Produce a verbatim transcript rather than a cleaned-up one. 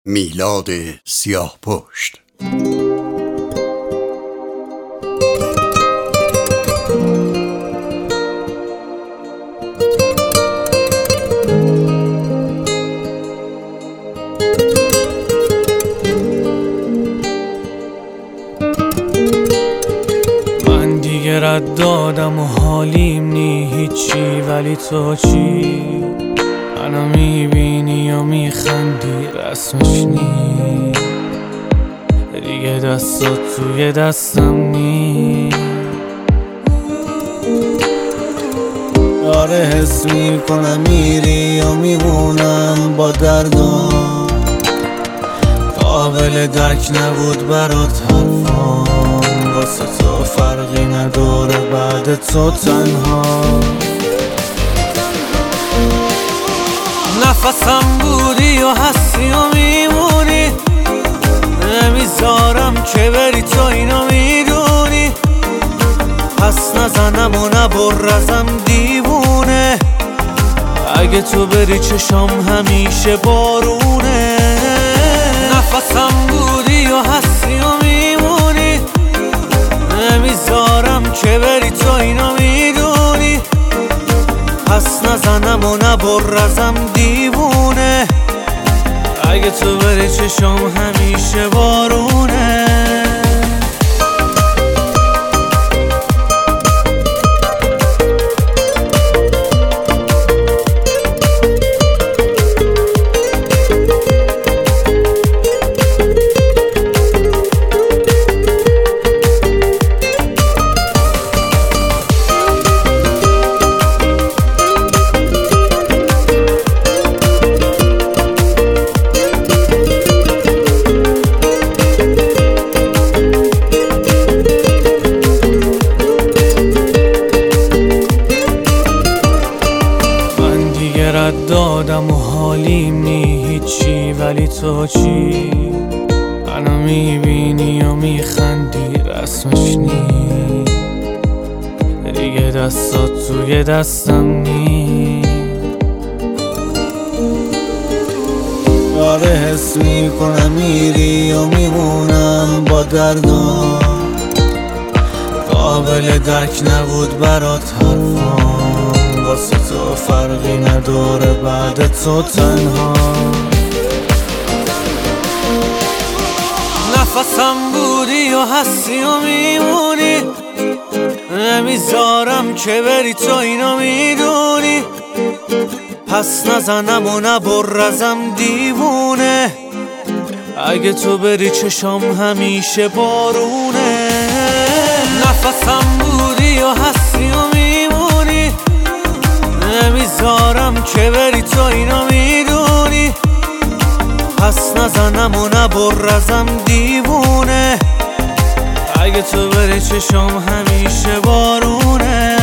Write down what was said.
میلاد سیاهپشت. من دیگه رد دادم و حالیم نی هیچی، ولی تو چی؟ منو میبینی و میخندی، رسمش نی دیگه دستات توی دستم نی. آره حس میکنم میری و میمونم با دردم، قابل درک نبود برات حرفام، واسه تو فرقی نداره بعد تو تنها. نفسم بودی و هستی و میمونی، نمیذارم که بری تو اینو میدونی، پس نزنم و نبرزم دیوونه، اگه تو بری چشام همیشه بارونه. نفسم بودی و هستی و میمونی، نمیذارم که بری تو اینو میدونی، پس نزنم و نبرزم دیوونه، اگه تو بری چشام همیشه بارونه. رد دادم و حالیم نی هیچی، ولی تو چی؟ منو میبینی و میخندی، رسمش نی دیگه دستات توی دستم نی. آره حس میکنم میری و میمونم با دردم، قابل درک نبود برات حرفام، واسه تو فرقی نداره بعد تو تنها. نفسم بودی و هستی و میمونی، نمیذارم که بری تو اینو میدونی، پس نزنم و نبرزم دیوونه، اگه تو بری چشام همیشه بارونه. نفسم بودی و هستی و میمونی، نمیذارم که بری تو اینو میدونی، پس نزنم و نبرزم دیوونه، اگه تو بری چشام همیشه بارونه.